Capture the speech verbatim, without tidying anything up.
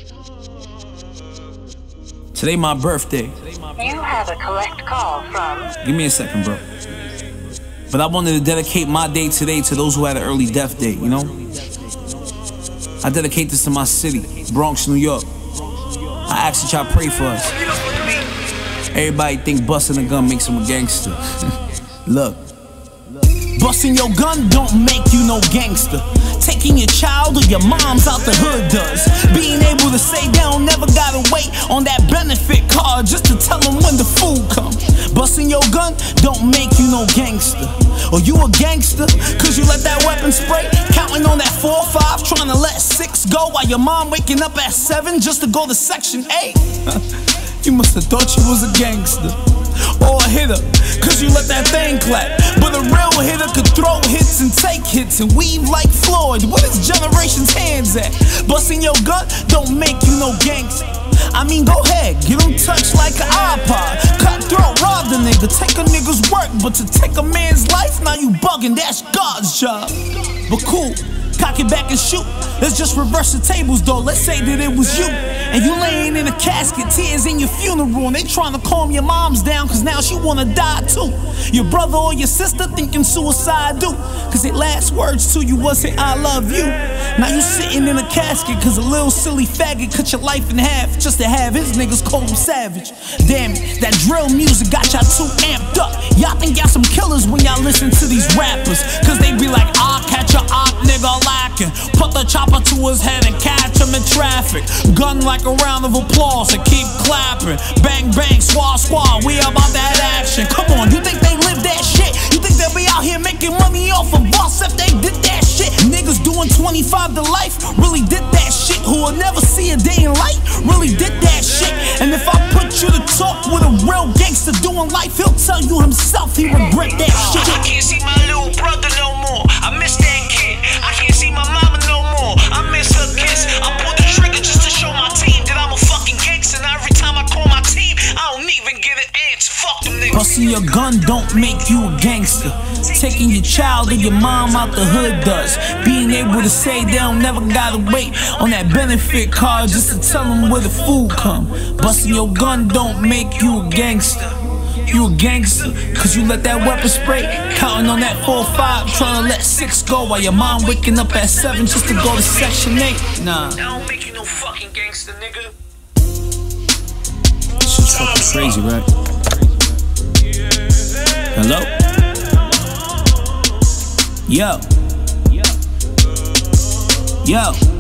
Today my birthday. You have a collect call from... Give me a second, bro. But I wanted to dedicate my day today to those who had an early death date, you know? I dedicate this to my city, Bronx, New York. I ask that y'all pray for us. Everybody think busting a gun makes him a gangster. Look. Busting your gun don't make you no gangster. Taking your child or your mom's out the hood does. Being able to say they don't never gotta wait on that benefit card just to tell them when the food comes. Busting your gun don't make you no gangster. Or you a gangster cause you let that weapon spray, counting on that four or five, trying to let six go while your mom waking up at seven just to go to section eight. You must have thought you was a gangster or a hitter, cause you let that thing clap. But a real hitter could throw hits and take hits and weave like Floyd. What is generation's hands at? Busting your gun don't make you no gangster. I mean, go ahead, get them touched like an iPod. Cutthroat, rob the nigga, take a nigga's work. But to take a man's life, now you bugging, that's God's job. But cool, cock it back and shoot. Let's just reverse the tables though, let's say that it was you. And you laying in a casket, tears in your funeral. And they trying to calm your moms down cause now she wanna die too. Your brother or your sister thinking suicide do, cause their last words to you wasn't I love you. Now you sitting in a casket cause a little silly faggot cut your life in half just to have his niggas call him savage. Damn it, that drill music got y'all too amped up. Y'all think y'all some killers when y'all listen to these rappers, cause they be like, I'll catch a op nigga lacking. Put the chopper to his head and catch him in traffic. Gun like a round of applause and keep clapping. Bang bang, squad squad, we about that action. Come on, you think they live that shit? You think they'll be out here making money off of us if they did that shit? Niggas doing twenty-five to life really did that shit. Who will never see a day in light really did that shit. And if I put you to talk with a real gangster doing life, he'll tell you himself he regret that shit. I can't see my little brother no more. I miss that kid. I can't see my mama no more. I miss her kiss. I pulled the trigger just to show my team that I'm a fucking gangster. Now every time I call my team, I don't even get an answer. Fuck them niggas. Busting your gun don't make you a gangster. Taking your child or your mom out the hood does. Being able to say they don't never gotta wait on that benefit card just to tell them where the food come. Busting your gun don't make you a gangster. You a gangster cause you let that weapon spray, counting on that four or five, trying to let six go while your mom waking up at seven just to go to section eight. Nah, that don't make you no fucking gangster, nigga. This is fucking crazy, right? Hello? Yo. Yo.